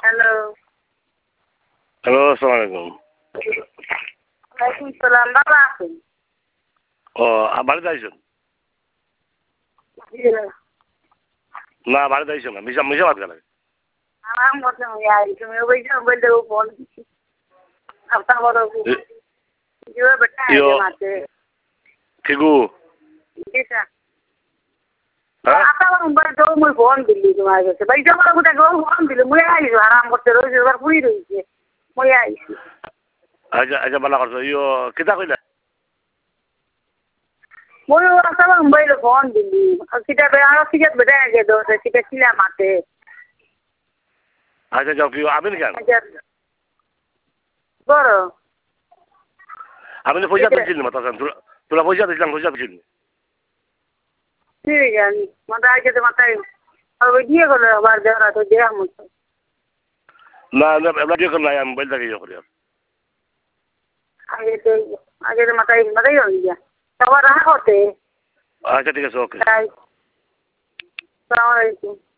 Hello. Hello, আসসালামু আলাইকুম। ওয়ালাইকুম সালাম। ভালো আছেন? ও বাড়িতে আইসেন? জি। না বাড়িতে আইসেন না, মিশা মিশা ভাত গেলে। আরাম করতে হবে আর তুমি ওই যে বলতে ও ফোন আপনার বড় जो बेटा है यो माते ঠিকু जी सर হ্যাঁ आता वो मुंबई तो मुझे फोन दिल्ली तुम्हारे से भाई जब मुझे को फोन दिल्ली मुझे आई आराम करते रोज बार पूरी रही है मुझे आई আচ্ছা আচ্ছা বালা করছো কিতা কইলা मुझे आता वो मुंबई तो फोन दिल्ली किता बे आरो टिकट बेटा है दो से टिकट किला माते আচ্ছা যাও কি আবেন কেন बरो আমি তো পয়সা দিচ্ছিলাম মাতা তোরা পয়সা দিছিলাম পয়সা দিচ্ছিলি ठीक है मत आके तो मत और वो ये को बार जा तो दे हम না না এবার দিয়ে করলাই আমি মোবাইল থেকে করি आगे तो मत ही हो गया तो रहा होते আচ্ছা ঠিক আছে ওকে अस्सलाम वालेकुम